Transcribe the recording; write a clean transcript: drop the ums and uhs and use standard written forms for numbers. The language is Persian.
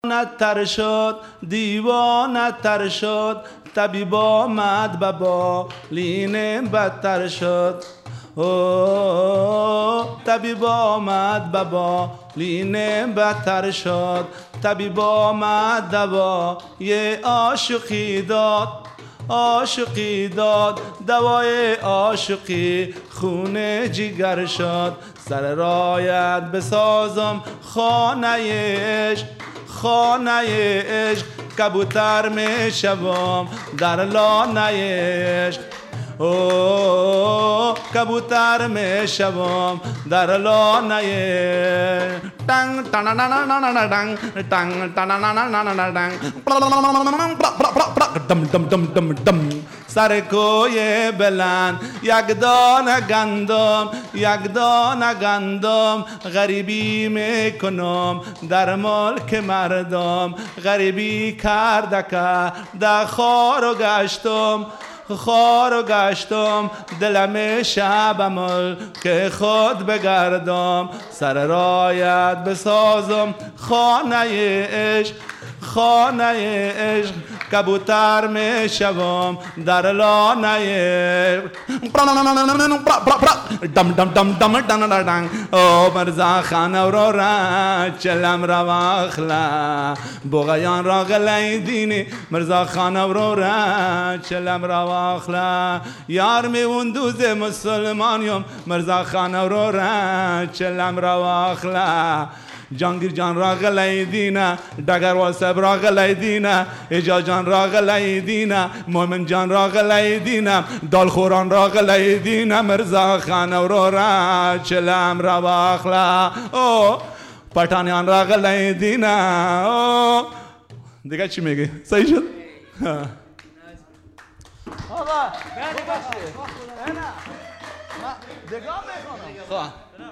تر شد دیوانه تر شد طبیب آمد بابا لینه بدتر شد طبیب آمد بابا لینه بدتر شد طبیب آمد دوا یه عاشقی داد عاشقی داد دوای عاشقی خونه جگر شد سر رایت بسازم خانه عشق خانه عشق کبوتر می شوم در لانه عشق کبوتر می شوم در لانه تنگ تنانانانانانانگ تنگ تنانانانانانگ دم دم دم دم دم سر کوی بلند یک دانه گندم یک دانه گندم غریبی میکنم در ملک مردم غریبی کرده که در خار و گشتم خار و گشتم دلم شبم که خود بگردم سر رایت بسازم خانه عشق خانه عشق کبوتر می شوم در لانه عشق دم دم دم دم دم دم او مرزا خانه رو را چلم رواخلا بغیان را غلی دینی مرزا خانه رو را چلم رواخلا یار میون دوز مسلمانیم مرزا خانه رو را چلم رواخلا جانگیر جان را غلی دینه دگروال سب را غلی دینه اجا جان را غلی دینه مومن جان را غلی دینه دالخوران را غلی دینه مرزا خانه رو را چلم را باخلا او پتانیان را غلی دینه او دیگه چی میگی؟ صحیح شد؟ آقا دیگه میخونم